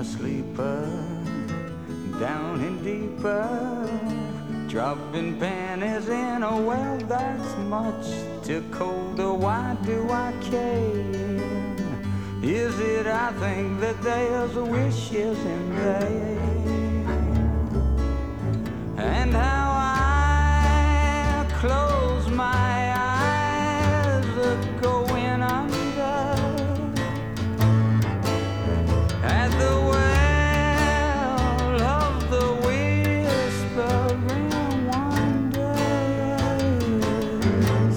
a sleeper, down and deeper, dropping pennies in a well that's much too cold. Why do I care? Is it I think that there's wishes in there, and how I close my eyes are going under at the well of the whispering wonders.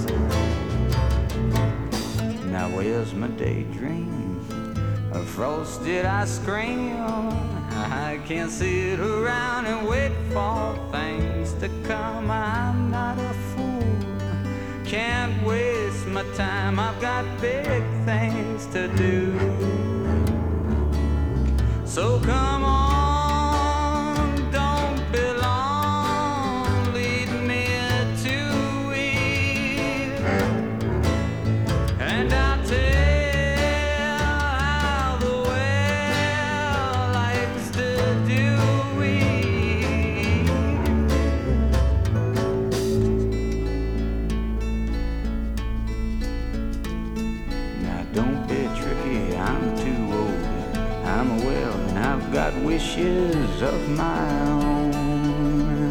Now where's my daydream? Frosted ice cream. I can't sit around and wait for things to come. I'm not a fool, can't waste my time. I've got big things to do. So come on, don't be long, lead me to it, and I'll tell got wishes of my own.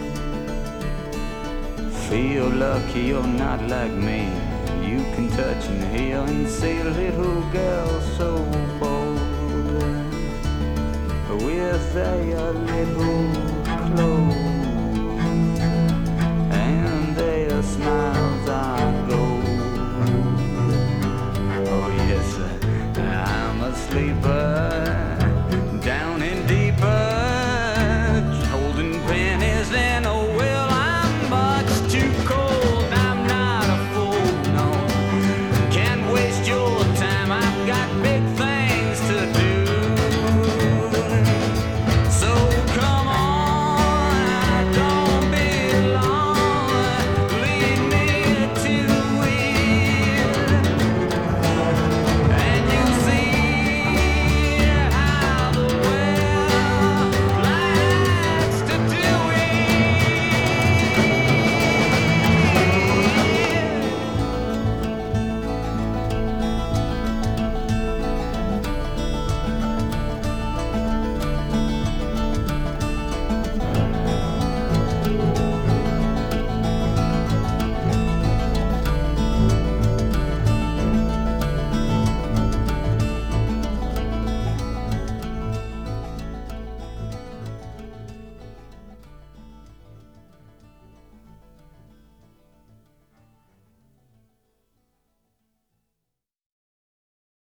Feel lucky you're not like me. You can touch and heal and see little girls so bold with their little clothes.